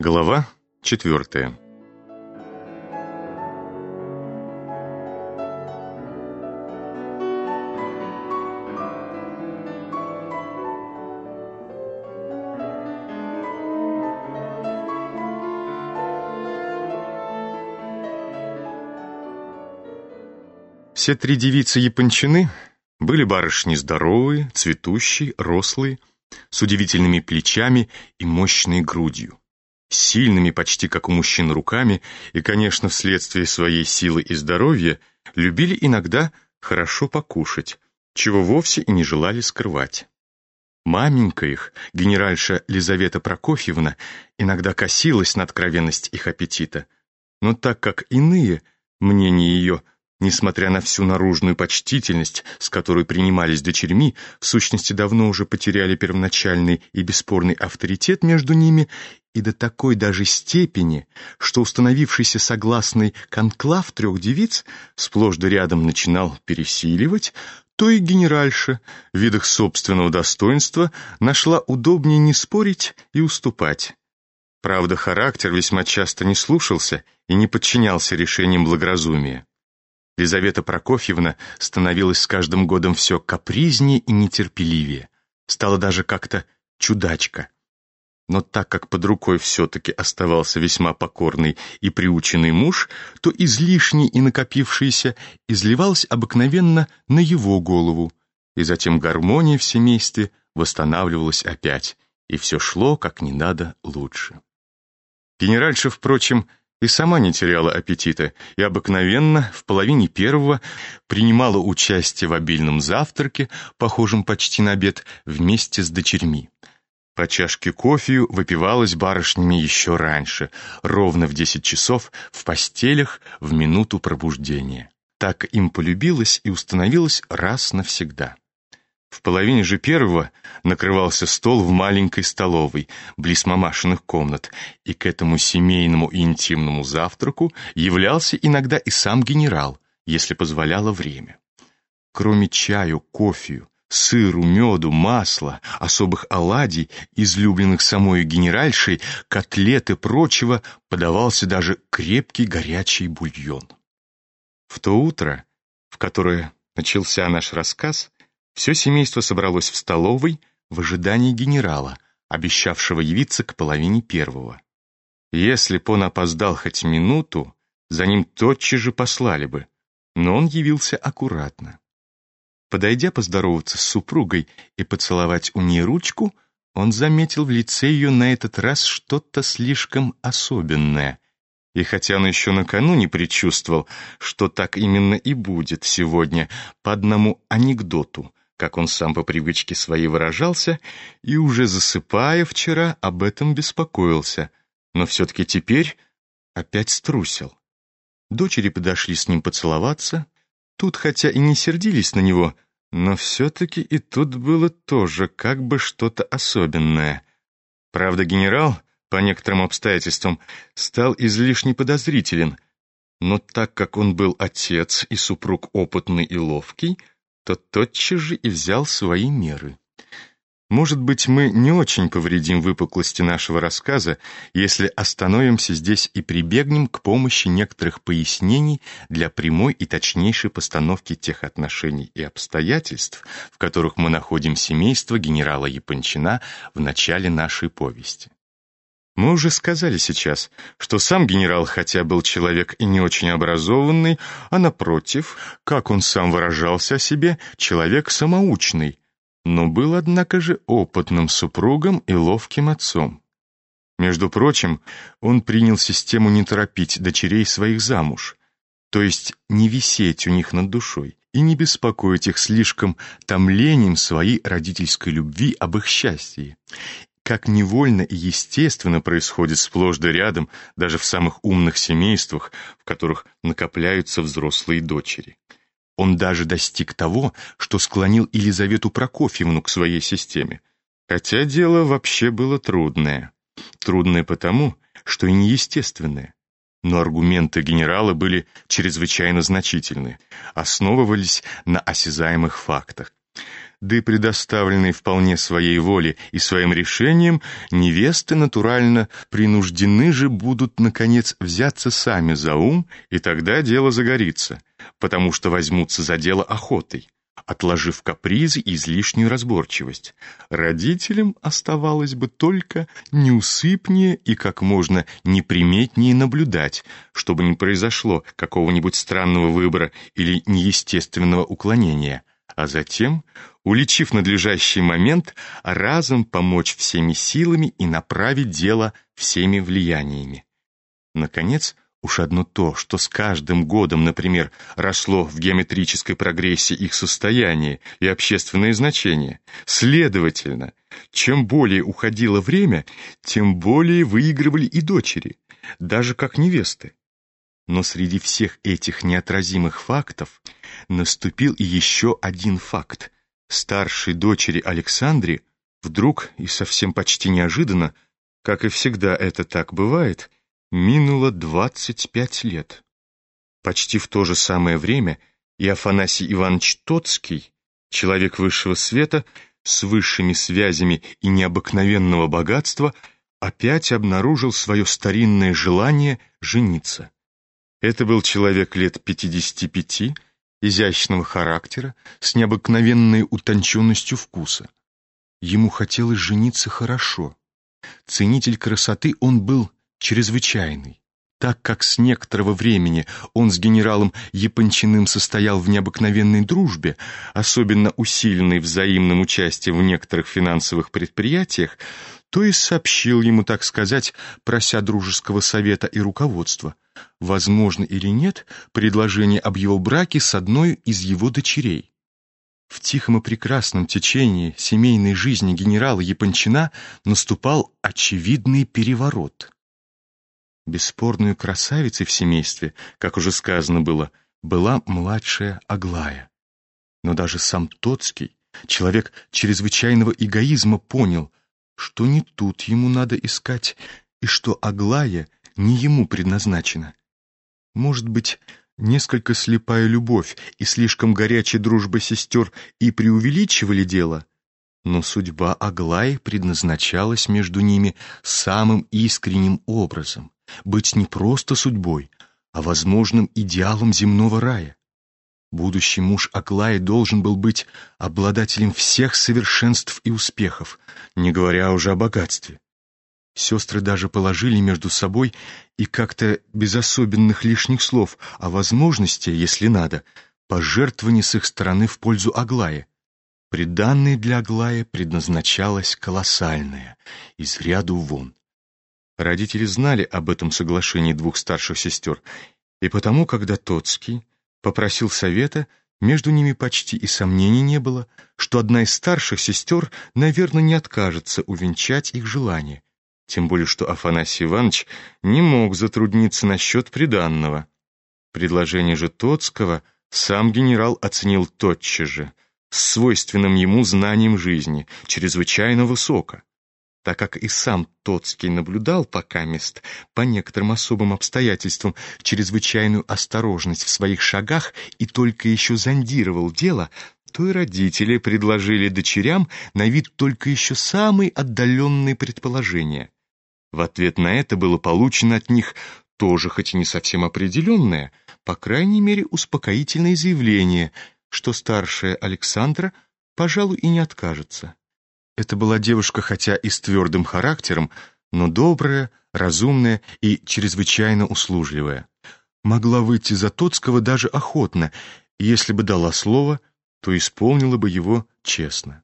Глава 4. Все три девицы Япончины были барышни здоровые, цветущие, рослые, с удивительными плечами и мощной грудью, с сильными, почти как у мужчин, руками и, конечно, вследствие своей силы и здоровья, любили иногда хорошо покушать, чего вовсе и не желали скрывать. Маменька их, генеральша Лизавета Прокофьевна, иногда косилась на откровенность их аппетита, но так как иные, мнение ее, несмотря на всю наружную почтительность, с которой принимались дочерьми, в сущности давно уже потеряли первоначальный и бесспорный авторитет между ними, и до такой даже степени, что установившийся согласный конклав трех девиц сплошь да рядом начинал пересиливать, то и генеральша, в видах собственного достоинства, нашла удобнее не спорить и уступать. Правда, характер весьма часто не слушался и не подчинялся решениям благоразумия. Лизавета Прокофьевна становилась с каждым годом все капризнее и нетерпеливее, стала даже как-то чудачка. Но так как под рукой все-таки оставался весьма покорный и приученный муж, то излишнее и накопившееся изливалось обыкновенно на его голову, и затем гармония в семействе восстанавливалась опять, и все шло как не надо лучше. Генеральша, впрочем, и сама не теряла аппетита, и обыкновенно в половине первого принимала участие в обильном завтраке, похожем почти на обед, вместе с дочерьми. По чашке кофею выпивалась барышнями еще раньше, ровно в 10 часов, в постелях, в минуту пробуждения. Так им полюбилось и установилось раз навсегда. В половине же первого накрывался стол в маленькой столовой, близ мамашиных комнат, и к этому семейному и интимному завтраку являлся иногда и сам генерал, если позволяло время. Кроме чаю, кофею, сыру, меду, масла, особых оладий, излюбленных самой генеральшей, котлет и прочего, подавался даже крепкий горячий бульон. В то утро, в которое начался наш рассказ, все семейство собралось в столовой в ожидании генерала, обещавшего явиться к половине первого. Если б он опоздал хоть минуту, за ним тотчас же послали бы, но он явился аккуратно. Подойдя поздороваться с супругой и поцеловать у ней ручку, он заметил в лице ее на этот раз что-то слишком особенное. И хотя он еще накануне предчувствовал, что так именно и будет сегодня по одному анекдоту, как он сам по привычке своей выражался, и уже засыпая вчера об этом беспокоился, но все-таки теперь опять струсил. Дочери подошли с ним поцеловаться. Тут, хотя и не сердились на него, но все-таки и тут было тоже как бы что-то особенное. Правда, генерал, по некоторым обстоятельствам, стал излишне подозрителен, но так как он был отец и супруг опытный и ловкий, то тотчас же и взял свои меры. Может быть, мы не очень повредим выпуклости нашего рассказа, если остановимся здесь и прибегнем к помощи некоторых пояснений для прямой и точнейшей постановки тех отношений и обстоятельств, в которых мы находим семейство генерала Япончина в начале нашей повести. Мы уже сказали сейчас, что сам генерал, хотя был человек и не очень образованный, а напротив, как он сам выражался о себе, человек самоучный, но был, однако же, опытным супругом и ловким отцом. Между прочим, он принял систему не торопить дочерей своих замуж, то есть не висеть у них над душой и не беспокоить их слишком томлением своей родительской любви об их счастье, как невольно и естественно происходит сплошь да рядом даже в самых умных семействах, в которых накопляются взрослые дочери. Он даже достиг того, что склонил Елизавету Прокофьевну к своей системе, хотя дело вообще было трудное. Трудное потому, что и неестественное. Но аргументы генерала были чрезвычайно значительны, основывались на осязаемых фактах. да и предоставленной вполне своей воле и своим решением, невесты натурально принуждены же будут, наконец, взяться сами за ум, и тогда дело загорится, потому что возьмутся за дело охотой, отложив капризы и излишнюю разборчивость. Родителям оставалось бы только неусыпнее и как можно неприметнее наблюдать, чтобы не произошло какого-нибудь странного выбора или неестественного уклонения, а затем, уличив надлежащий момент, разом помочь всеми силами и направить дело всеми влияниями. Наконец, уж одно то, что с каждым годом, например, росло в геометрической прогрессии их состояние и общественное значение. Следовательно, чем более уходило время, тем более выигрывали и дочери, даже как невесты. Но среди всех этих неотразимых фактов наступил и еще один факт. Старшей дочери Александре вдруг и совсем почти неожиданно, как и всегда это так бывает, минуло 25 лет. Почти в то же самое время и Афанасий Иванович Тоцкий, человек высшего света, с высшими связями и необыкновенного богатства, опять обнаружил свое старинное желание жениться. Это был человек лет 55, изящного характера, с необыкновенной утонченностью вкуса. Ему хотелось жениться хорошо. Ценитель красоты он был чрезвычайный. Так как с некоторого времени он с генералом Япончиным состоял в необыкновенной дружбе, особенно усиленной взаимным участием в некоторых финансовых предприятиях, то и сообщил ему, так сказать, прося дружеского совета и руководства, возможно или нет предложение об его браке с одной из его дочерей. В тихом и прекрасном течении семейной жизни генерала Япончина наступал очевидный переворот. Бесспорной красавицей в семействе, как уже сказано было, была младшая Аглая. Но даже сам Тоцкий, человек чрезвычайного эгоизма, понял, что не тут ему надо искать, и что Аглая не ему предназначена. Может быть, несколько слепая любовь и слишком горячая дружба сестер и преувеличивали дело, но судьба Аглаи предназначалась между ними самым искренним образом, быть не просто судьбой, а возможным идеалом земного рая. Будущий муж Аглаи должен был быть обладателем всех совершенств и успехов, не говоря уже о богатстве. Сестры даже положили между собой и как-то без особенных лишних слов о возможности, если надо, пожертвования с их стороны в пользу Аглаи. Приданное для Аглаи предназначалось колоссальное, из ряду вон. Родители знали об этом соглашении двух старших сестер, и потому, когда Тоцкий попросил совета, между ними почти и сомнений не было, что одна из старших сестер, наверное, не откажется увенчать их желание, тем более что Афанасий Иванович не мог затрудниться насчет приданного. Предложение же Тоцкого сам генерал оценил тотчас же, с свойственным ему знанием жизни, чрезвычайно высоко. Так как и сам Тоцкий наблюдал покамест по некоторым особым обстоятельствам чрезвычайную осторожность в своих шагах и только еще зондировал дело, то и родители предложили дочерям на вид только еще самые отдаленные предположения. В ответ на это было получено от них тоже, хоть и не совсем определенное, по крайней мере успокоительное заявление, что старшая Александра, пожалуй, и не откажется. Это была девушка, хотя и с твердым характером, но добрая, разумная и чрезвычайно услужливая. Могла выйти за Тоцкого даже охотно, и если бы дала слово, то исполнила бы его честно.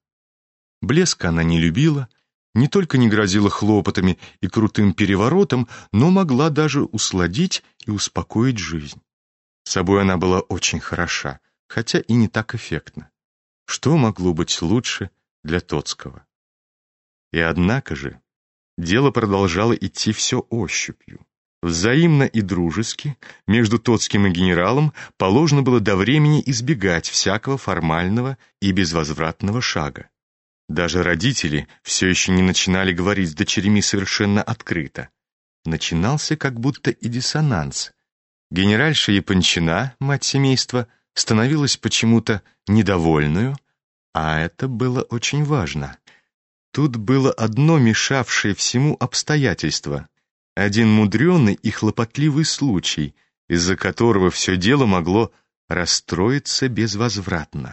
Блеска она не любила, не только не грозила хлопотами и крутым переворотом, но могла даже усладить и успокоить жизнь. Собой она была очень хороша, хотя и не так эффектна. Что могло быть лучше для Тоцкого? И однако же дело продолжало идти все ощупью. Взаимно и дружески между Тоцким и генералом положено было до времени избегать всякого формального и безвозвратного шага. Даже родители все еще не начинали говорить с дочерьми совершенно открыто. Начинался как будто и диссонанс. Генеральша Япончина, мать семейства, становилась почему-то недовольную, А это было очень важно. Тут было одно мешавшее всему обстоятельство. Один мудреный и хлопотливый случай, из-за которого все дело могло расстроиться безвозвратно.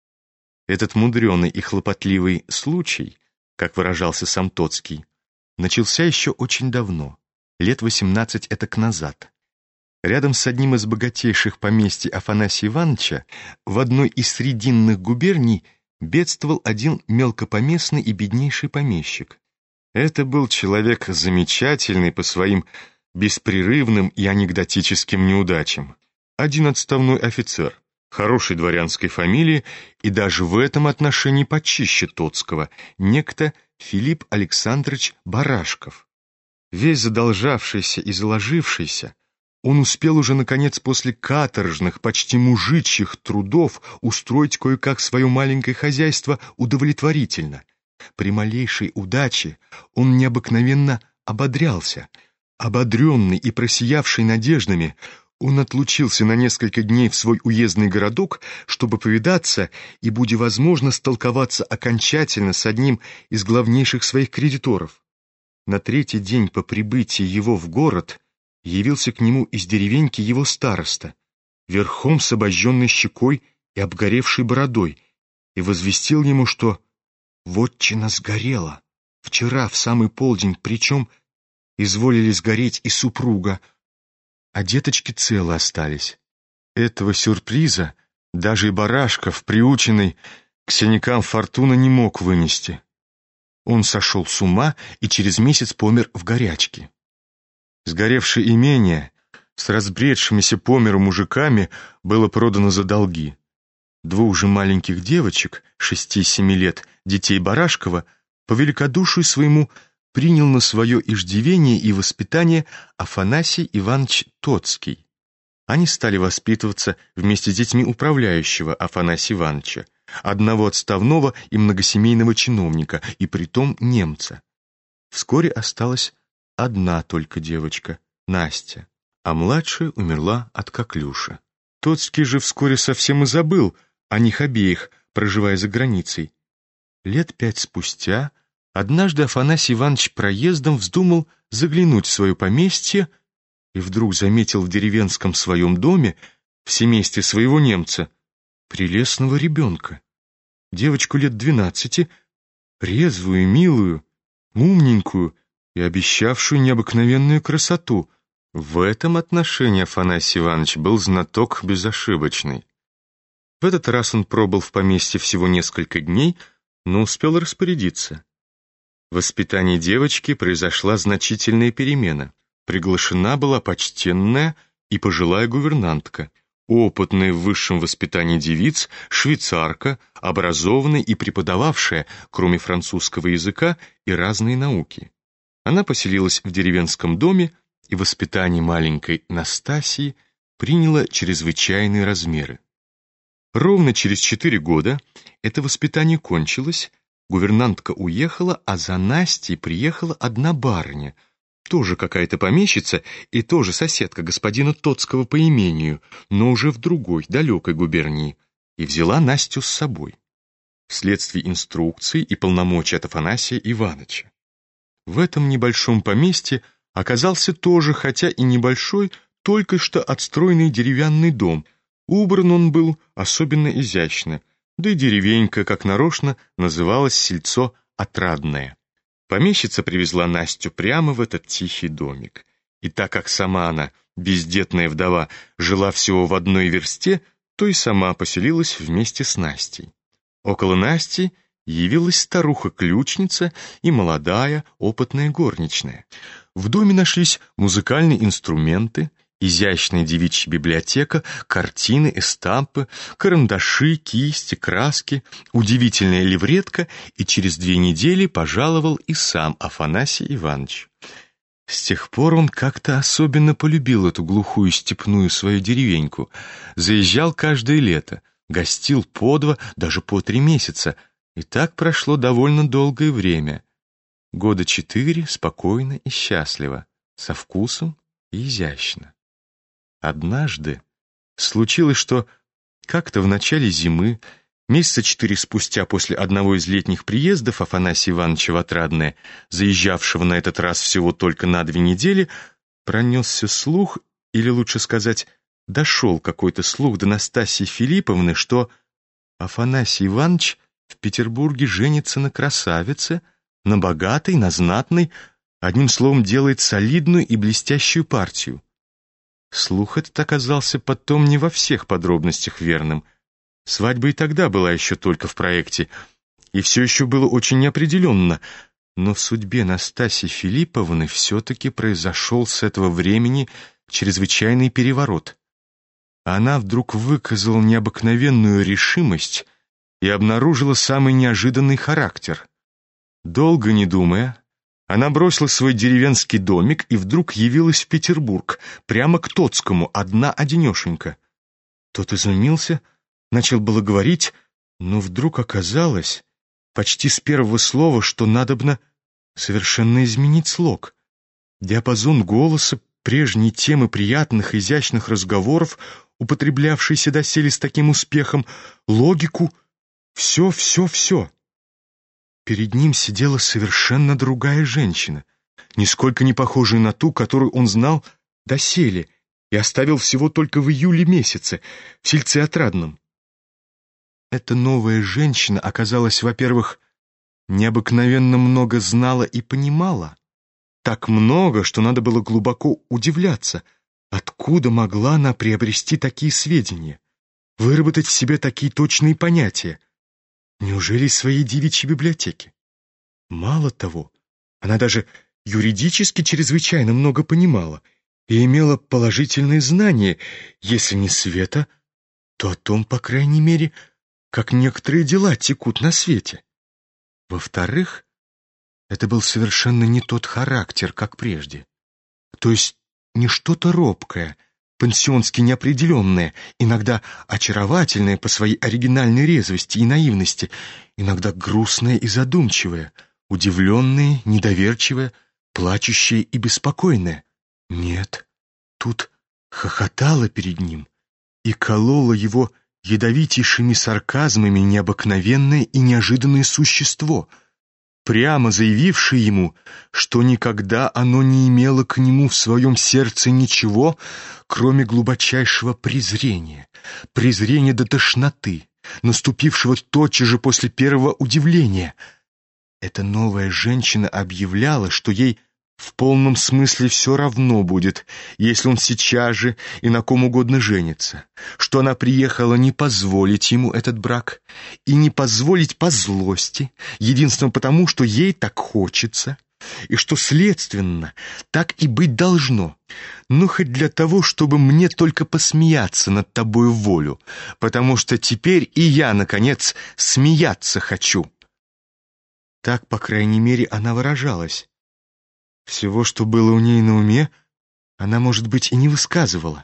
Этот мудреный и хлопотливый случай, как выражался сам Тоцкий, начался еще очень давно, лет 18 этак назад. Рядом с одним из богатейших поместий Афанасия Ивановича в одной из срединных губерний бедствовал один мелкопоместный и беднейший помещик. Это был человек замечательный по своим беспрерывным и анекдотическим неудачам. Один отставной офицер, хорошей дворянской фамилии и даже в этом отношении почище Тоцкого, некто Филипп Александрович Барашков. Весь задолжавшийся и заложившийся, он успел уже, наконец, после каторжных, почти мужичьих трудов устроить кое-как свое маленькое хозяйство удовлетворительно. При малейшей удаче он необыкновенно ободрялся. Ободренный и просиявший надеждами, он отлучился на несколько дней в свой уездный городок, чтобы повидаться и, будь возможно, столковаться окончательно с одним из главнейших своих кредиторов. На третий день по прибытии его в город явился к нему из деревеньки его староста, верхом с обожженной щекой и обгоревшей бородой, и возвестил ему, что вотчина сгорела вчера в самый полдень, причем изволили сгореть и супруга, а деточки целы остались. Этого сюрприза даже и Барашков, приученный к синякам фортуны, не мог вынести. Он сошел с ума и через месяц помер в горячке. Сгоревшее имение с разбредшимися по миру мужиками было продано за долги. Двух же маленьких девочек, 6-7 лет, детей Барашкова, по великодушию своему принял на свое иждивение и воспитание Афанасий Иванович Тоцкий. Они стали воспитываться вместе с детьми управляющего Афанасия Ивановича, одного отставного и многосемейного чиновника, и притом немца. Вскоре осталась одна только девочка, Настя, а младшая умерла от коклюша. Тоцкий же вскоре совсем и забыл о них обеих, проживая за границей. Лет 5 спустя однажды Афанасий Иванович проездом вздумал заглянуть в свое поместье и вдруг заметил в деревенском своем доме, в семействе своего немца, прелестного ребенка, девочку лет 12, резвую, милую, умненькую и обещавшую необыкновенную красоту. В этом отношении Афанасий Иванович был знаток безошибочный. В этот раз он пробыл в поместье всего несколько дней, но успел распорядиться. В воспитании девочки произошла значительная перемена. Приглашена была почтенная и пожилая гувернантка, опытная в высшем воспитании девиц, швейцарка, образованная и преподававшая, кроме французского языка, и разные науки. Она поселилась в деревенском доме, и воспитание маленькой Настасии приняло чрезвычайные размеры. Ровно через 4 года это воспитание кончилось, гувернантка уехала, а за Настей приехала одна барыня, тоже какая-то помещица и тоже соседка господина Тоцкого по имению, но уже в другой, далекой губернии, и взяла Настю с собой, вследствие инструкций и полномочий от Афанасия Ивановича. В этом небольшом поместье оказался тоже, хотя и небольшой, только что отстроенный деревянный дом. Убран он был особенно изящно, да и деревенька, как нарочно, называлась сельцо Отрадное. Помещица привезла Настю прямо в этот тихий домик. И так как сама она, бездетная вдова, жила всего в одной версте, то и сама поселилась вместе с Настей. Около Насти явилась старуха-ключница и молодая, опытная горничная. В доме нашлись музыкальные инструменты, изящная девичья библиотека, картины, эстампы, карандаши, кисти, краски, удивительная левретка, и через 2 недели пожаловал и сам Афанасий Иванович. С тех пор он как-то особенно полюбил эту глухую степную свою деревеньку, заезжал каждое лето, гостил по 2, даже по 3 месяца, и так прошло довольно долгое время. 4 года спокойно и счастливо, со вкусом и изящно. Однажды случилось, что как-то в начале зимы Месяца 4 спустя после одного из летних приездов Афанасия Ивановича в Отрадное, заезжавшего на этот раз всего только на 2 недели, пронесся слух, или лучше сказать, дошел какой-то слух до Настасьи Филипповны, что Афанасий Иванович в Петербурге женится на красавице, на богатой, на знатной, одним словом, делает солидную и блестящую партию. Слух этот оказался потом не во всех подробностях верным. Свадьба и тогда была еще только в проекте, и все еще было очень неопределенно, но в судьбе Настасьи Филипповны все-таки произошел с этого времени чрезвычайный переворот. Она вдруг выказала необыкновенную решимость и обнаружила самый неожиданный характер. Долго не думая, она бросила свой деревенский домик и вдруг явилась в Петербург, прямо к Тоцкому, одна-одинешенька. Тот изумился, начал было говорить, но вдруг оказалось, почти с первого слова, что надобно совершенно изменить слог. Диапазон голоса, прежние темы приятных, изящных разговоров, употреблявшиеся доселе с таким успехом, логику, все. Перед ним сидела совершенно другая женщина, нисколько не похожая на ту, которую он знал доселе и оставил всего только в июле месяце, в сельце Отрадном. Эта новая женщина оказалась, во-первых, необыкновенно много знала и понимала, так много, что надо было глубоко удивляться, откуда могла она приобрести такие сведения, выработать в себе такие точные понятия. Неужели из своей девичьей библиотеки? Мало того, она даже юридически чрезвычайно много понимала и имела положительные знания, если не света, то о том, по крайней мере, как некоторые дела текут на свете. Во-вторых, это был совершенно не тот характер, как прежде. То есть не что-то робкое, пансионски неопределенное, иногда очаровательное по своей оригинальной резвости и наивности, иногда грустное и задумчивое, удивленное, недоверчивое, плачущее и беспокойное. Нет, тут хохотало перед ним и кололо его ядовитейшими сарказмами необыкновенное и неожиданное существо, прямо заявившее ему, что никогда оно не имело к нему в своем сердце ничего, кроме глубочайшего презрения, презрения до тошноты, наступившего тотчас же после первого удивления. Эта новая женщина объявляла, что ей в полном смысле все равно будет, если он сейчас же и на ком угодно женится, что она приехала не позволить ему этот брак и не позволить по злости, единственно потому, что ей так хочется, и что, следственно, так и быть должно, но хоть для того, чтобы мне только посмеяться над тобою в волю, потому что теперь и я, наконец, смеяться хочу. Так, по крайней мере, она выражалась. Всего, что было у ней на уме, она, может быть, и не высказывала.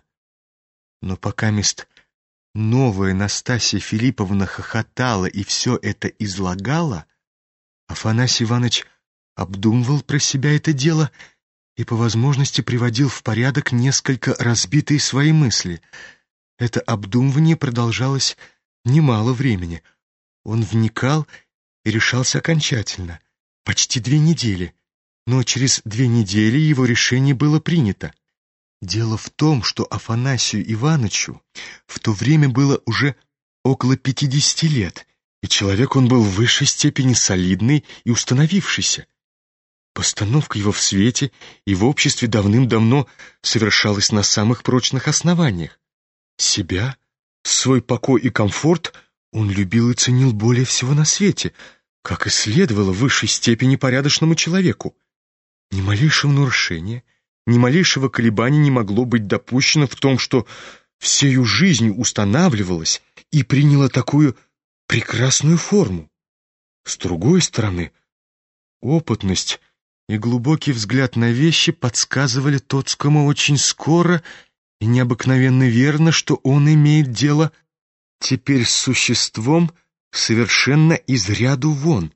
Но покамест новая Настасья Филипповна хохотала и все это излагала, Афанасий Иванович обдумывал про себя это дело и по возможности приводил в порядок несколько разбитые свои мысли. Это обдумывание продолжалось немало времени. Он вникал и решался окончательно, почти 2 недели. Но через 2 недели его решение было принято. Дело в том, что Афанасию Ивановичу в то время было уже около 50 лет, и человек он был в высшей степени солидный и установившийся. Постановка его в свете и в обществе давным-давно совершалась на самых прочных основаниях. Себя, свой покой и комфорт он любил и ценил более всего на свете, как и следовало в высшей степени порядочному человеку. Ни малейшего нарушения, ни малейшего колебания не могло быть допущено в том, что всею жизнью устанавливалось и приняло такую прекрасную форму. С другой стороны, опытность и глубокий взгляд на вещи подсказывали Тоцкому очень скоро и необыкновенно верно, что он имеет дело теперь с существом совершенно из ряду вон,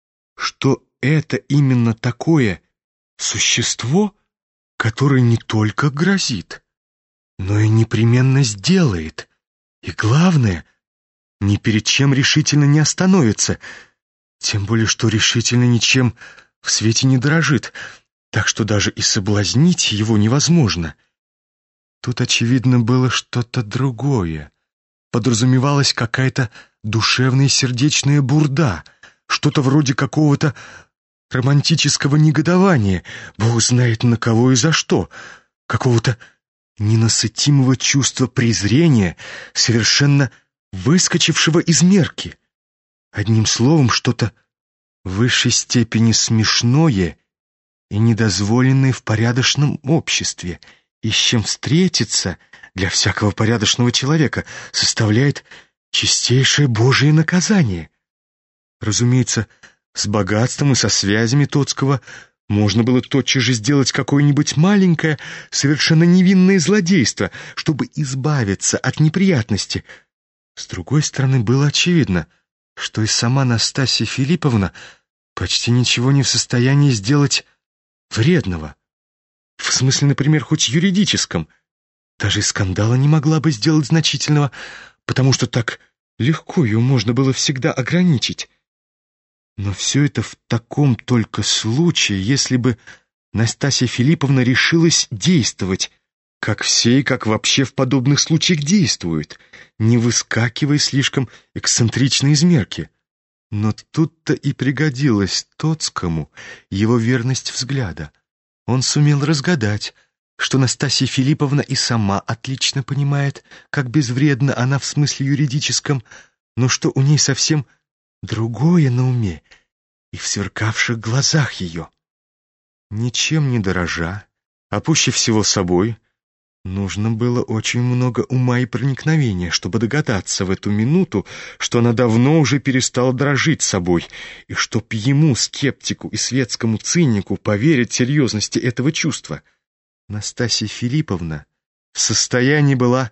что это именно такое существо, которое не только грозит, но и непременно сделает, и, главное, ни перед чем решительно не остановится, тем более что решительно ничем в свете не дорожит, так что даже и соблазнить его невозможно. Тут, очевидно, было что-то другое. Подразумевалась какая-то душевная сердечная бурда, что-то вроде какого-то романтического негодования, Бог знает на кого и за что, какого-то ненасытимого чувства презрения, совершенно выскочившего из мерки. Одним словом, что-то в высшей степени смешное и недозволенное в порядочном обществе, и с чем встретиться для всякого порядочного человека составляет чистейшее Божие наказание. Разумеется, с богатством и со связями Тоцкого можно было тотчас же сделать какое-нибудь маленькое, совершенно невинное злодейство, чтобы избавиться от неприятности. С другой стороны, было очевидно, что и сама Настасья Филипповна почти ничего не в состоянии сделать вредного. В смысле, например, хоть юридическом. Даже и скандала не могла бы сделать значительного, потому что так легко ее можно было всегда ограничить. Но все это в таком только случае, если бы Настасья Филипповна решилась действовать, как все и как вообще в подобных случаях действуют, не выскакивая слишком эксцентрично из мерки. Но тут-то и пригодилась Тоцкому его верность взгляда. Он сумел разгадать, что Настасья Филипповна и сама отлично понимает, как безвредна она в смысле юридическом, но что у ней совсем другое на уме и в сверкавших глазах ее. Ничем не дорожа, а пуще всего собой, нужно было очень много ума и проникновения, чтобы догадаться в эту минуту, что она давно уже перестала дорожить собой, и чтоб ему, скептику и светскому цинику, поверить серьезности этого чувства. Настасья Филипповна в состоянии была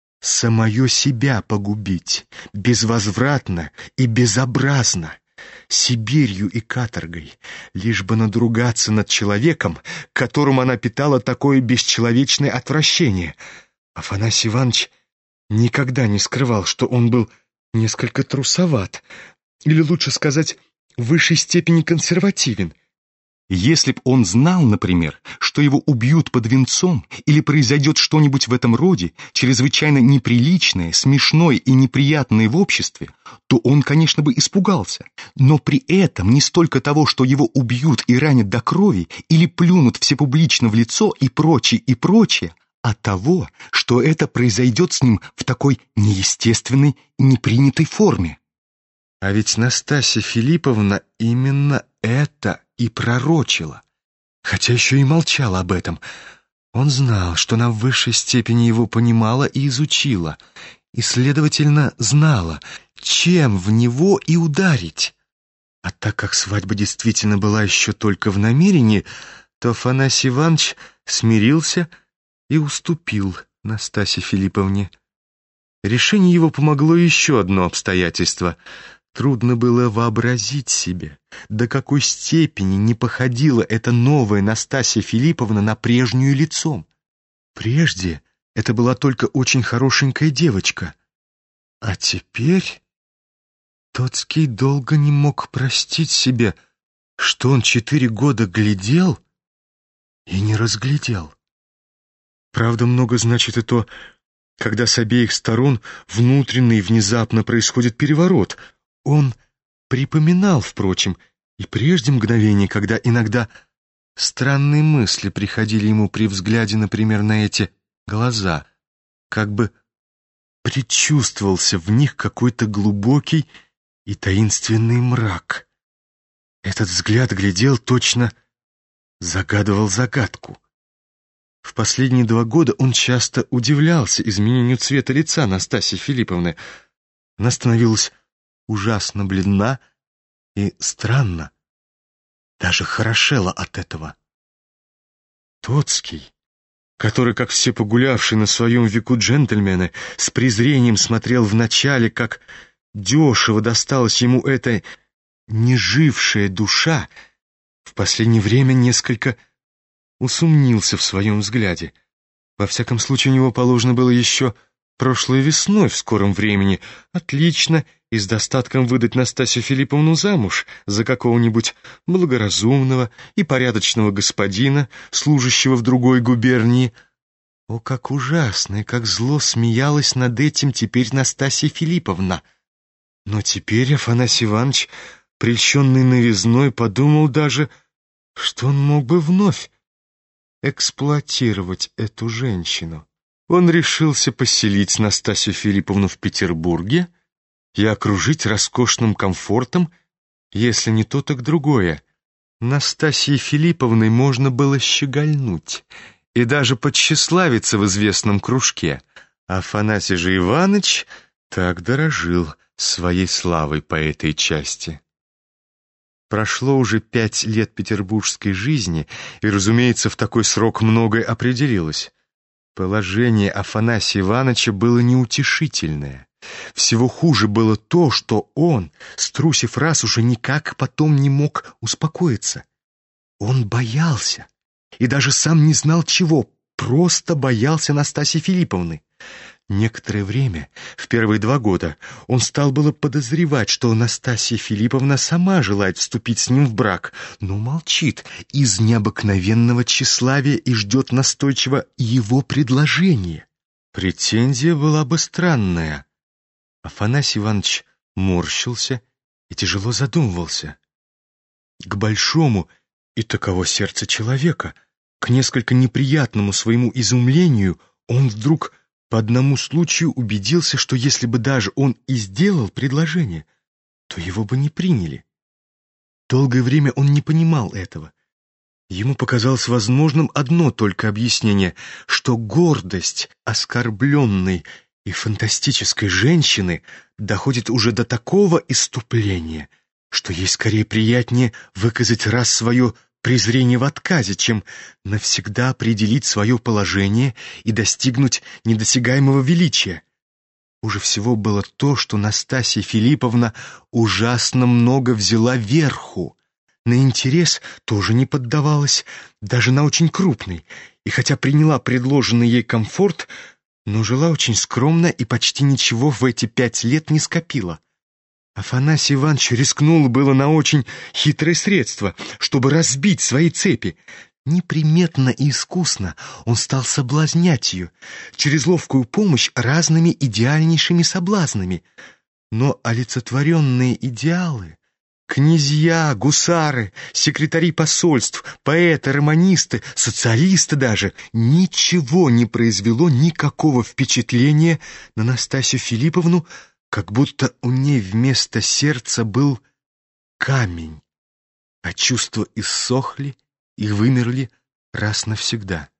самое себя погубить, безвозвратно и безобразно, Сибирью и каторгой, лишь бы надругаться над человеком, к которому она питала такое бесчеловечное отвращение. Афанасий Иванович никогда не скрывал, что он был несколько трусоват, или лучше сказать, в высшей степени консервативен. Если б он знал, например, что его убьют под венцом или произойдет что-нибудь в этом роде, чрезвычайно неприличное, смешное и неприятное в обществе, то он, конечно, бы испугался. Но при этом не столько того, что его убьют и ранят до крови или плюнут всепублично в лицо и прочее, а того, что это произойдет с ним в такой неестественной и непринятой форме. А ведь Настасья Филипповна именно это и пророчила, хотя еще и молчала об этом. Он знал, что она в высшей степени его понимала и изучила, и, следовательно, знала, чем в него и ударить. А так как свадьба действительно была еще только в намерении, то Афанасий Иванович смирился и уступил Настасье Филипповне. Решение его помогло еще одно обстоятельство — трудно было вообразить себе, до какой степени не походила эта новая Настасья Филипповна на прежнюю лицом. Прежде это была только очень хорошенькая девочка, а теперь Тоцкий долго не мог простить себе, что он 4 года глядел и не разглядел. Правда, много значит и то, когда с обеих сторон внутренне и внезапно происходит переворот. Он припоминал, впрочем, и прежде мгновений, когда иногда странные мысли приходили ему при взгляде, например, на эти глаза, как бы предчувствовался в них какой-то глубокий и таинственный мрак. Этот взгляд глядел точно, загадывал загадку. В последние 2 года он часто удивлялся изменению цвета лица Настасьи Филипповны. Она становилась ужасно бледна и странно, даже хорошела от этого. Тоцкий, который, как все погулявшие на своем веку джентльмены, с презрением смотрел вначале, как дешево досталась ему эта нежившая душа, в последнее время несколько усомнился в своем взгляде. Во всяком случае, у него положено было еще прошлой весной в скором времени. Отлично, и с достатком выдать Настасью Филипповну замуж за какого-нибудь благоразумного и порядочного господина, служащего в другой губернии. О, как ужасно и как зло смеялась над этим теперь Настасья Филипповна! Но теперь Афанасий Иванович, прельщенный новизной, подумал даже, что он мог бы вновь эксплуатировать эту женщину. Он решился поселить Настасью Филипповну в Петербурге и окружить роскошным комфортом, если не то, так другое. Настасьей Филипповной можно было щегольнуть и даже подсчастливиться в известном кружке. Афанасий же Иванович так дорожил своей славой по этой части. Прошло уже 5 лет петербургской жизни, и, разумеется, в такой срок многое определилось. Положение Афанасия Ивановича было неутешительное. Всего хуже было то, что он, струсив раз, уже никак потом не мог успокоиться. Он боялся, и даже сам не знал чего, просто боялся Настасьи Филипповны. Некоторое время, в первые 2 года, он стал было подозревать, что Настасья Филипповна сама желает вступить с ним в брак, но молчит из необыкновенного тщеславия и ждет настойчиво его предложения. Претензия была бы странная. Афанасий Иванович морщился и тяжело задумывался. К большому, и таково сердце человека, к несколько неприятному своему изумлению, он вдруг по одному случаю убедился, что если бы даже он и сделал предложение, то его бы не приняли. Долгое время он не понимал этого. Ему показалось возможным одно только объяснение, что гордость оскорбленной и фантастической женщины доходит уже до такого исступления, что ей скорее приятнее выказать раз свое презрение в отказе, чем навсегда определить свое положение и достигнуть недосягаемого величия. Хуже всего было то, что Настасья Филипповна ужасно много взяла верху. На интерес тоже не поддавалась, даже на очень крупный, и хотя приняла предложенный ей комфорт, но жила очень скромно и почти ничего в эти 5 лет не скопила. Афанасий Иванович рискнул было на очень хитрое средство, чтобы разбить свои цепи. Неприметно и искусно он стал соблазнять ее через ловкую помощь разными идеальнейшими соблазнами. Но олицетворенные идеалы, князья, гусары, секретари посольств, поэты, романисты, социалисты даже, ничего не произвело никакого впечатления на Настасью Филипповну, как будто у ней вместо сердца был камень, а чувства иссохли и вымерли раз навсегда.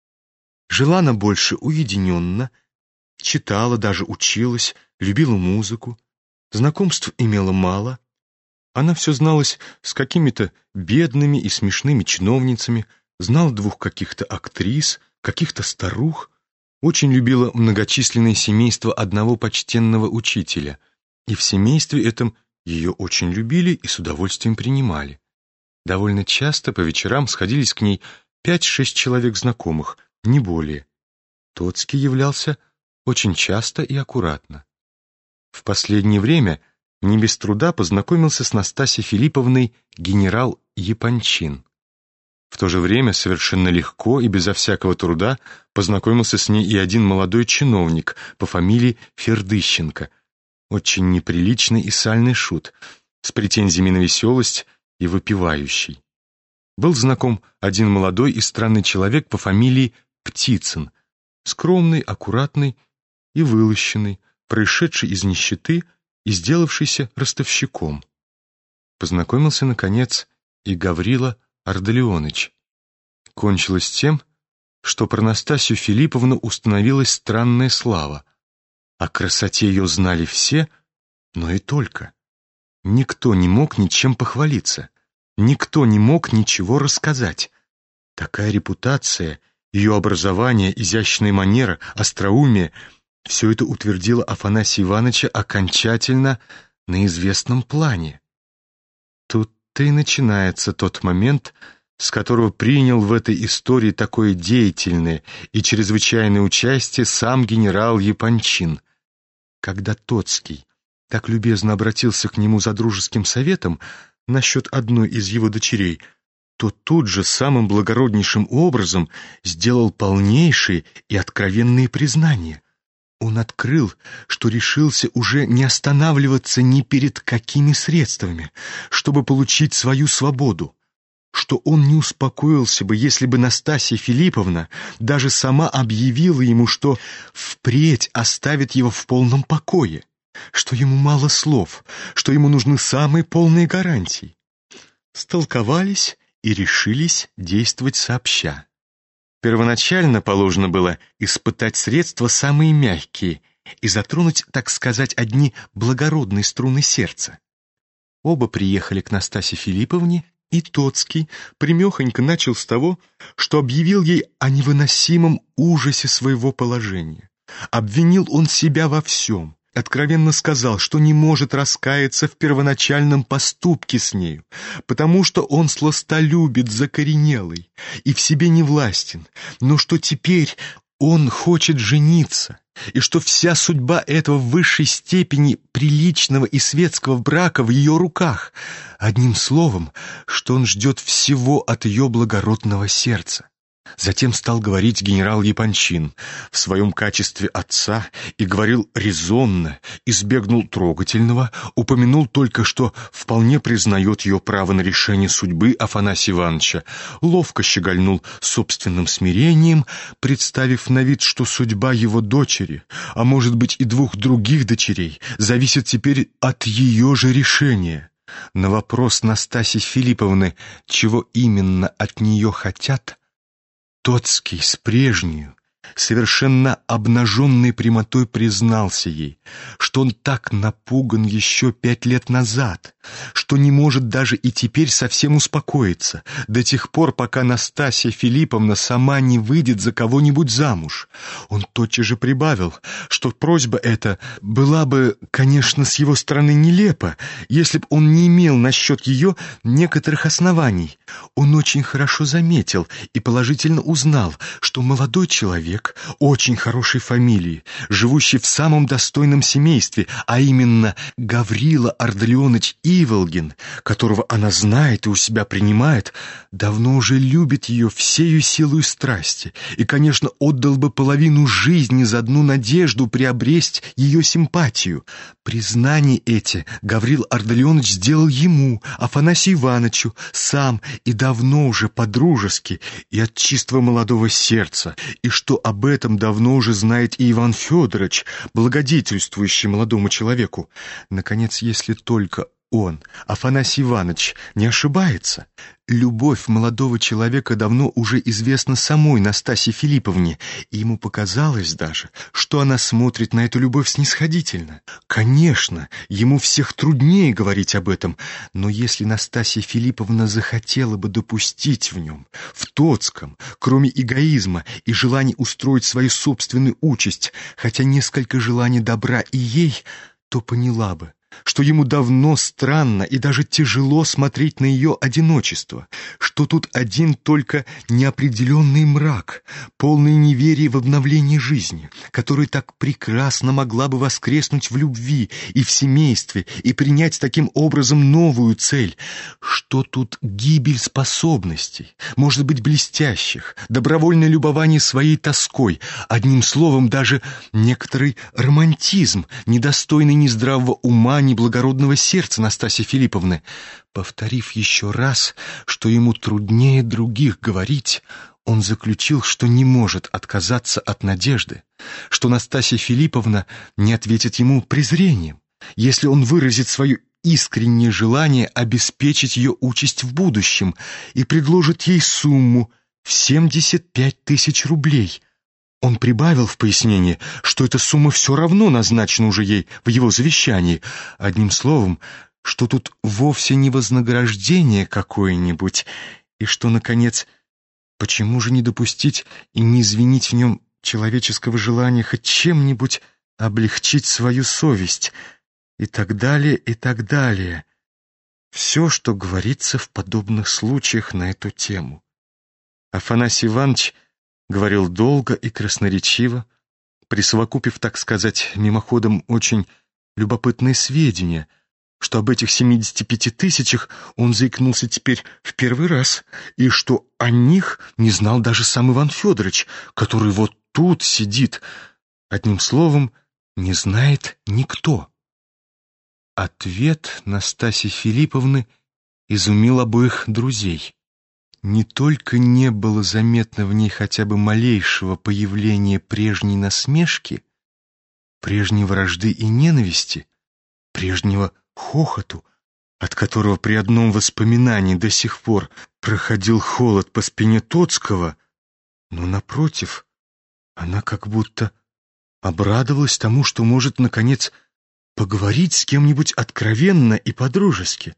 Жила она больше уединенно, читала, даже училась, любила музыку, знакомств имела мало. Она все зналась с какими-то бедными и смешными чиновницами, знала 2 каких-то актрис, каких-то старух, очень любила многочисленное семейство одного почтенного учителя, и в семействе этом ее очень любили и с удовольствием принимали. Довольно часто по вечерам сходились к ней 5-6 человек знакомых, не более. Тоцкий являлся очень часто и аккуратно. В последнее время не без труда познакомился с Настасьей Филипповной генерал Япончин. В то же время совершенно легко и безо всякого труда познакомился с ней и один молодой чиновник по фамилии Фердыщенко, очень неприличный и сальный шут, с претензиями на веселость и выпивающий. Был знаком один молодой и странный человек по фамилии Птицын, скромный, аккуратный и вылощенный, происшедший из нищеты и сделавшийся ростовщиком. Познакомился, наконец, и Гаврила Ардалионыч. Кончилось тем, что про Настасью Филипповну установилась странная слава. О красоте ее знали все, но и только. Никто не мог ничем похвалиться, никто не мог ничего рассказать. Такая репутация, ее образование, изящная манера, остроумие — все это утвердило Афанасия Ивановича окончательно на известном плане. Тут-то и начинается тот момент, с которого принял в этой истории такое деятельное и чрезвычайное участие сам генерал Япончин. Когда Тоцкий так любезно обратился к нему за дружеским советом насчет одной из его дочерей, то тут же самым благороднейшим образом сделал полнейшие и откровенные признания. Он открыл, что решился уже не останавливаться ни перед какими средствами, чтобы получить свою свободу, что он не успокоился бы, если бы Настасья Филипповна даже сама объявила ему, что впредь оставит его в полном покое, что ему мало слов, что ему нужны самые полные гарантии. Столковались и решились действовать сообща. Первоначально положено было испытать средства самые мягкие и затронуть, так сказать, одни благородные струны сердца. Оба приехали к Настасье Филипповне, и Тоцкий прямехонько начал с того, что объявил ей о невыносимом ужасе своего положения. Обвинил он себя во всем, откровенно сказал, что не может раскаяться в первоначальном поступке с нею, потому что он сластолюбит закоренелый и в себе не властен, но что теперь он хочет жениться, и что вся судьба этого в высшей степени приличного и светского брака в ее руках. Одним словом, что он ждет всего от ее благородного сердца. Затем стал говорить генерал Япончин в своем качестве отца и говорил резонно, избегнул трогательного, упомянул только, что вполне признает ее право на решение судьбы Афанасия Ивановича, ловко щегольнул собственным смирением, представив на вид, что судьба его дочери, а может быть и двух других дочерей, зависит теперь от ее же решения. На вопрос Настасьи Филипповны, чего именно от нее хотят, Тоцкий с прежней, совершенно обнаженной прямотой признался ей, что он так напуган еще 5 лет назад, что не может даже и теперь совсем успокоиться, до тех пор, пока Настасья Филипповна сама не выйдет за кого-нибудь замуж. Он тотчас же прибавил, что просьба эта была бы, конечно, с его стороны нелепа, если б он не имел насчет ее некоторых оснований. Он очень хорошо заметил и положительно узнал, что молодой человек очень хорошей фамилии, живущий в самом достойном семействе, а именно Гаврила Ардалионыч Иволгин, которого она знает и у себя принимает, давно уже любит ее всею силой страсти и, конечно, отдал бы половину жизни за одну надежду приобресть ее симпатию. Признания эти Гаврил Ардалионыч сделал ему, Афанасию Ивановичу, сам и давно уже по-дружески и от чистого молодого сердца, и что об этом давно уже знает и Иван Федорович, благодетельствующий молодому человеку. Наконец, если только он, Афанасий Иванович, не ошибается, любовь молодого человека давно уже известна самой Настасье Филипповне, и ему показалось даже, что она смотрит на эту любовь снисходительно. Конечно, ему всех труднее говорить об этом, но если Настасья Филипповна захотела бы допустить в нем, в Тоцком, кроме эгоизма и желания устроить свою собственную участь, хотя несколько желаний добра и ей, то поняла бы, что ему давно странно и даже тяжело смотреть на ее одиночество, что тут один только неопределенный мрак, полный неверия в обновление жизни, который так прекрасно могла бы воскреснуть в любви и в семействе и принять таким образом новую цель, что тут гибель способностей, может быть, блестящих, добровольное любование своей тоской, одним словом, даже некоторый романтизм, недостойный ни здравого ума, ни благородного сердца Настасьи Филипповны. Повторив еще раз, что ему труднее других говорить, он заключил, что не может отказаться от надежды, что Настасья Филипповна не ответит ему презрением, если он выразит свое искреннее желание обеспечить ее участь в будущем и предложит ей сумму в 75 тысяч рублей. Он прибавил в пояснение, что эта сумма все равно назначена уже ей в его завещании. Одним словом, что тут вовсе не вознаграждение какое-нибудь, и что, наконец, почему же не допустить и не извинить в нем человеческого желания хоть чем-нибудь облегчить свою совесть, и так далее, и так далее. все, что говорится в подобных случаях на эту тему. Афанасий Иванович говорил долго и красноречиво, присовокупив, так сказать, мимоходом очень любопытные сведения, что об этих 75 тысячах он заикнулся теперь в первый раз, и что о них не знал даже сам Иван Федорович, который вот тут сидит. Одним словом, не знает никто. Ответ Настасьи Филипповны изумил обоих друзей. Не только не было заметно в ней хотя бы малейшего появления прежней насмешки, прежней вражды и ненависти, прежнего хохоту, от которого при одном воспоминании до сих пор проходил холод по спине Тоцкого, но, напротив, она как будто обрадовалась тому, что может, наконец, поговорить с кем-нибудь откровенно и по-дружески.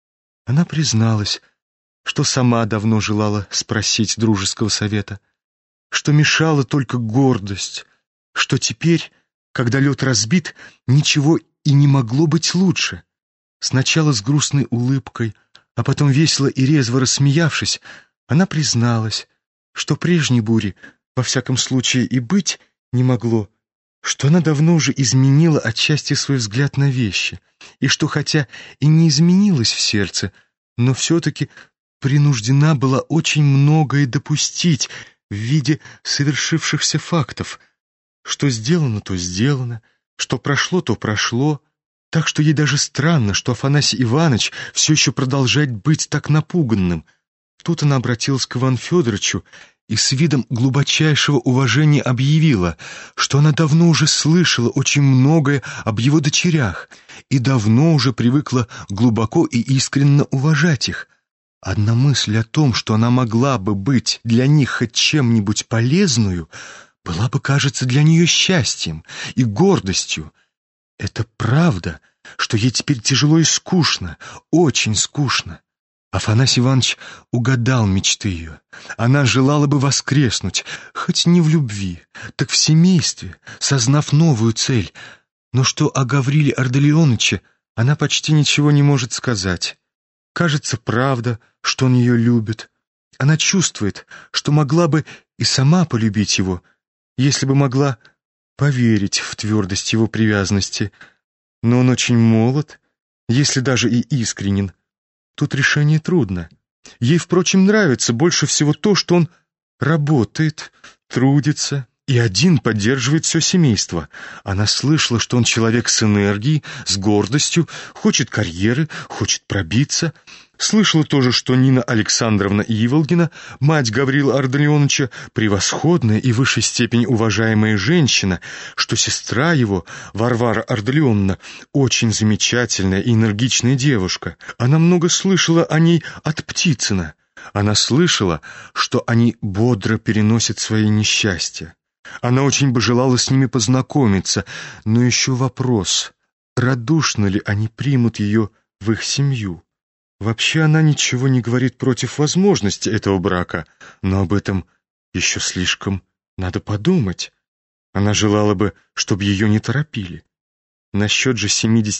Она призналась, что сама давно желала спросить дружеского совета, что мешала только гордость, что теперь, когда лед разбит, ничего и не могло быть лучше. Сначала с грустной улыбкой, а потом весело и резво рассмеявшись, она призналась, что прежней бури, во всяком случае, и быть не могло, что она давно уже изменила отчасти свой взгляд на вещи, и что хотя и не изменилась в сердце, но все-таки принуждена была очень многое допустить в виде совершившихся фактов. Что сделано, то сделано, что прошло, то прошло, так что ей даже странно, что Афанасий Иванович все еще продолжает быть так напуганным. Тут она обратилась к Ивану Федоровичу и с видом глубочайшего уважения объявила, что она давно уже слышала очень многое об его дочерях и давно уже привыкла глубоко и искренне уважать их. Одна мысль о том, что она могла бы быть для них хоть чем-нибудь полезную, была бы, кажется, для нее счастьем и гордостью. Это правда, что ей теперь тяжело и скучно, очень скучно. Афанасий Иванович угадал мечты ее. Она желала бы воскреснуть, хоть не в любви, так в семействе, сознав новую цель. Но что о Гавриле Ардалионовиче она почти ничего не может сказать. Кажется, правда, что он ее любит. Она чувствует, что могла бы и сама полюбить его, если бы могла поверить в твердость его привязанности. Но он очень молод, если даже и искренен. Тут решение трудно. Ей, впрочем, нравится больше всего то, что он работает, трудится и один поддерживает все семейство. Она слышала, что он человек с энергией, с гордостью, хочет карьеры, хочет пробиться. Слышала тоже, что Нина Александровна Иволгина, мать Гаврила Ардалионовича, превосходная и в высшей степени уважаемая женщина, что сестра его, Варвара Ардалионовна, очень замечательная и энергичная девушка. Она много слышала о ней от Птицына. Она слышала, что они бодро переносят свои несчастья. Она очень бы желала с ними познакомиться, но еще вопрос, радушно ли они примут ее в их семью. Вообще она ничего не говорит против возможности этого брака, но об этом еще слишком надо подумать. Она желала бы, чтобы ее не торопили. Насчет же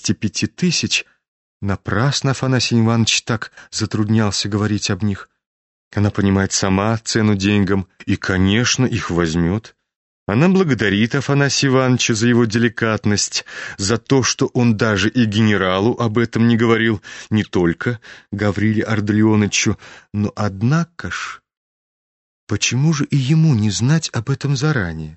75 тысяч напрасно Афанасий Иванович так затруднялся говорить об них. Она понимает сама цену деньгам и, конечно, их возьмет. Она благодарит Афанасия Ивановича за его деликатность, за то, что он даже и генералу об этом не говорил, не только Гавриле Ардалионовичу, но однако ж, почему же и ему не знать об этом заранее?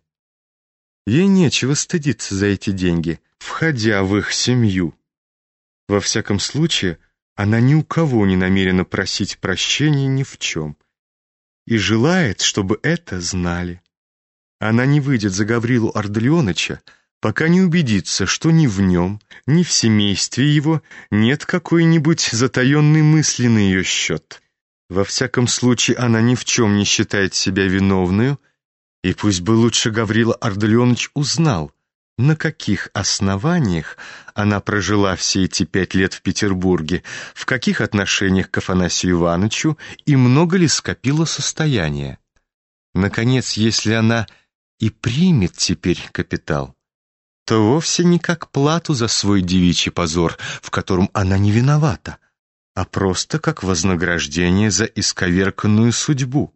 Ей нечего стыдиться за эти деньги, входя в их семью. Во всяком случае, она ни у кого не намерена просить прощения ни в чем и желает, чтобы это знали. Она не выйдет за Гаврилу Ардалионовича, пока не убедится, что ни в нем, ни в семействе его нет какой-нибудь затаенной мысли на ее счет. Во всяком случае, она ни в чем не считает себя виновную, и пусть бы лучше Гаврила Ардалионович узнал, на каких основаниях она прожила все эти 5 лет в Петербурге, в каких отношениях к Афанасию Ивановичу и много ли скопила состояния. Наконец, если она и примет теперь капитал, то вовсе не как плату за свой девичий позор, в котором она не виновата, а просто как вознаграждение за исковерканную судьбу.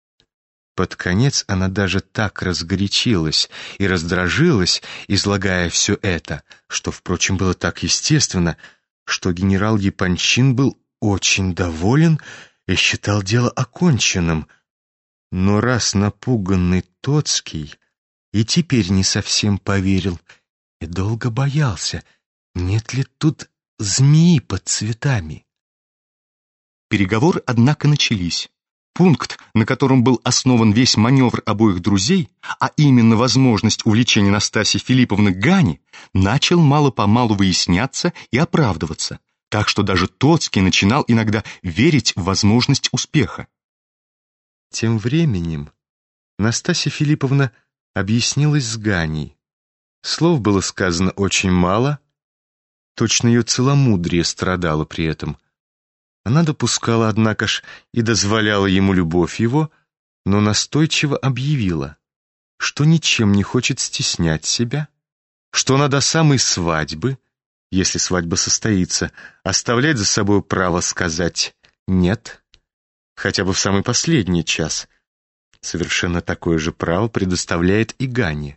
Под конец она даже так разгорячилась и раздражилась, излагая все это, что, впрочем, было так естественно, что генерал Япончин был очень доволен и считал дело оконченным. Но раз напуганный Тоцкий и теперь не совсем поверил и долго боялся, нет ли тут змеи под цветами. Переговоры, однако, начались. Пункт, на котором был основан весь маневр обоих друзей, а именно возможность увлечения Настасьи Филипповны к Гане, начал мало-помалу выясняться и оправдываться, так что даже Тоцкий начинал иногда верить в возможность успеха. Тем временем Настасья Филипповна объяснилась с Ганей. Слов было сказано очень мало, точно ее целомудрие страдало при этом. Она допускала, однако ж, и дозволяла ему любовь его, но настойчиво объявила, что ничем не хочет стеснять себя, что она до самой свадьбы, если свадьба состоится, оставляет за собой право сказать «нет», хотя бы в самый последний час. Совершенно такое же право предоставляет и Гане.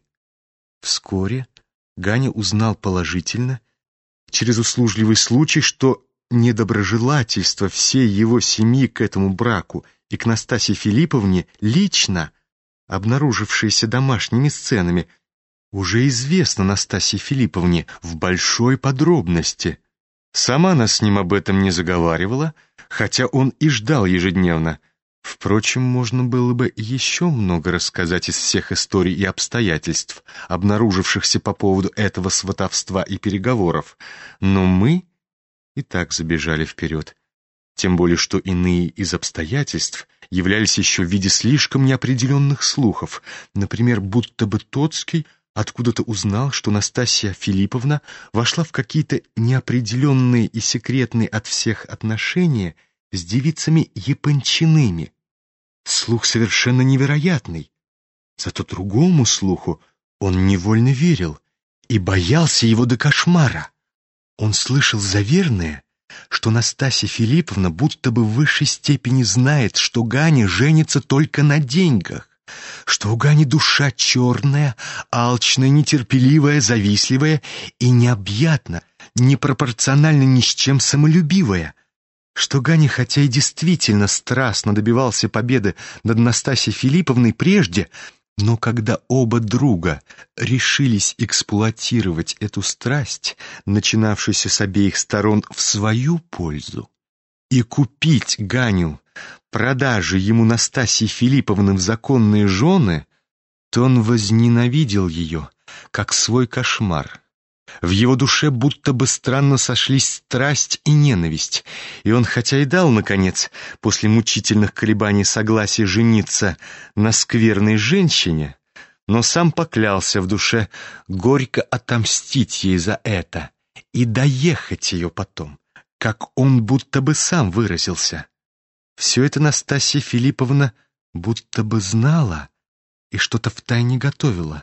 Вскоре Ганя узнал положительно, через услужливый случай, что недоброжелательство всей его семьи к этому браку и к Настасье Филипповне лично, обнаружившееся домашними сценами, уже известно Настасье Филипповне в большой подробности. Сама она с ним об этом не заговаривала, хотя он и ждал ежедневно. Впрочем, можно было бы еще много рассказать из всех историй и обстоятельств, обнаружившихся по поводу этого сватовства и переговоров, но мы и так забежали вперед. Тем более, что иные из обстоятельств являлись еще в виде слишком неопределенных слухов. Например, будто бы Тоцкий откуда-то узнал, что Настасья Филипповна вошла в какие-то неопределенные и секретные от всех отношения с девицами Япончиными. Слух совершенно невероятный. Зато другому слуху он невольно верил и боялся его до кошмара. Он слышал заверное, что Настасья Филипповна будто бы в высшей степени знает, что Ганя женится только на деньгах, что у Гани душа черная, алчная, нетерпеливая, завистливая и необъятна, непропорционально ни с чем самолюбивая, что Ганя, хотя и действительно страстно добивался победы над Настасьей Филипповной прежде, но когда оба друга решились эксплуатировать эту страсть, начинавшуюся с обеих сторон, в свою пользу, и купить Ганю, продажи ему Настасьи Филипповны в законные жены, то он возненавидел ее, как свой кошмар. В его душе будто бы странно сошлись страсть и ненависть, и он, хотя и дал, наконец, после мучительных колебаний согласие жениться на скверной женщине, но сам поклялся в душе горько отомстить ей за это и доехать ее потом, как он будто бы сам выразился. Все это Настасья Филипповна будто бы знала и что-то втайне готовила.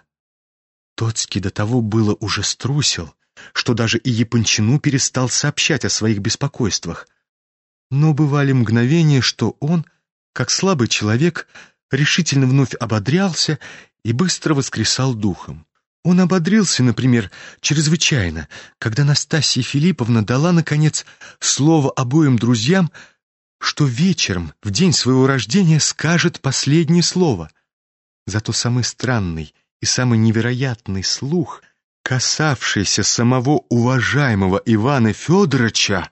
Тоцкий до того было уже струсил, что даже и Япончину перестал сообщать о своих беспокойствах. Но бывали мгновения, что он, как слабый человек, решительно вновь ободрялся и быстро воскресал духом. Он ободрился, например, чрезвычайно, когда Настасья Филипповна дала, наконец, слово обоим друзьям, что вечером, в день своего рождения, скажет последнее слово. Зато самый странный и самый невероятный слух, касавшийся самого уважаемого Ивана Федоровича,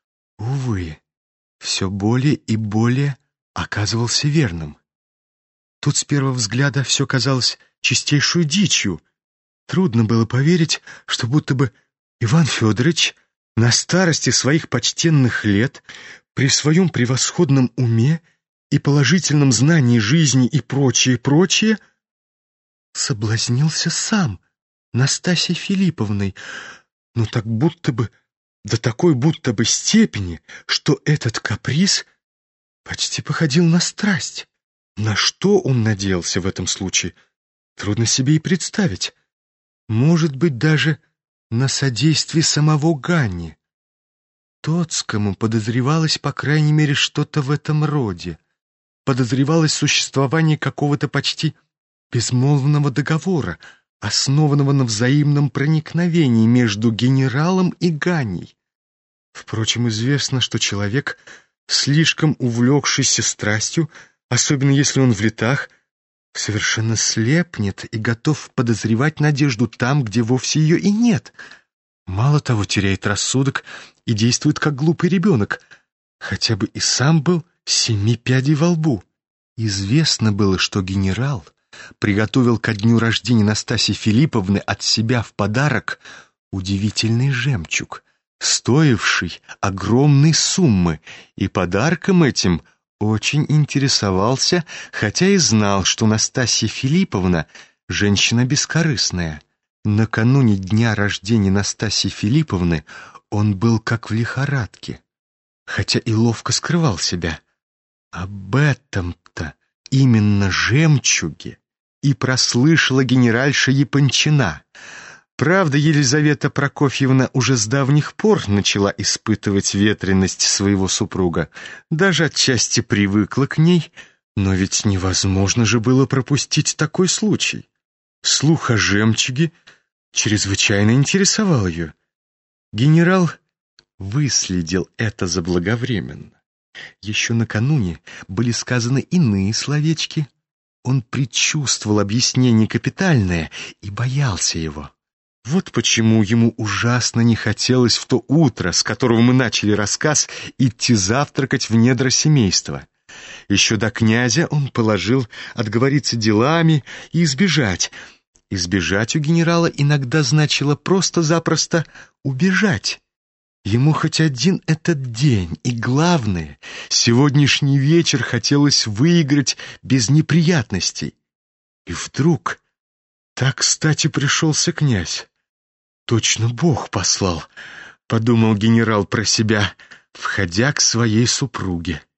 увы, все более и более оказывался верным. Тут с первого взгляда все казалось чистейшую дичью. Трудно было поверить, что будто бы Иван Федорович на старости своих почтенных лет, при своем превосходном уме и положительном знании жизни и прочее, соблазнился сам Настасьей Филипповной, но так будто бы, до такой будто бы степени, что этот каприз почти походил на страсть. На что он надеялся в этом случае, трудно себе и представить. Может быть, даже на содействие самого Ганни. Потоцкому подозревалось, по крайней мере, что-то в этом роде. Подозревалось существование какого-то почти безмолвного договора, основанного на взаимном проникновении между генералом и Ганей. Впрочем, известно, что человек, слишком увлекшийся страстью, особенно если он в летах, совершенно слепнет и готов подозревать надежду там, где вовсе ее и нет. Мало того, теряет рассудок и действует как глупый ребенок, хотя бы и сам был 7 пядей во лбу. Известно было, что генерал приготовил ко дню рождения Настасьи Филипповны от себя в подарок удивительный жемчуг, стоивший огромной суммы, и подарком этим очень интересовался, хотя и знал, что Настасья Филипповна — женщина бескорыстная. Накануне дня рождения Настасьи Филипповны он был как в лихорадке, хотя и ловко скрывал себя. Об этом-то именно жемчуге и прослышала генеральша Япончина. Правда, Елизавета Прокофьевна уже с давних пор начала испытывать ветреность своего супруга, даже отчасти привыкла к ней, но ведь невозможно же было пропустить такой случай. Слух о жемчуге чрезвычайно интересовал ее. Генерал выследил это заблаговременно. Еще накануне были сказаны иные словечки. Он предчувствовал объяснение капитальное и боялся его. Вот почему ему ужасно не хотелось в то утро, с которого мы начали рассказ, идти завтракать в недра семейства. Еще до князя он положил отговориться делами и избежать. Избежать у генерала иногда значило просто-запросто убежать. Ему хоть один этот день, и главное, сегодняшний вечер хотелось выиграть без неприятностей. И вдруг так кстати пришелся князь. «Точно Бог послал», — подумал генерал про себя, входя к своей супруге.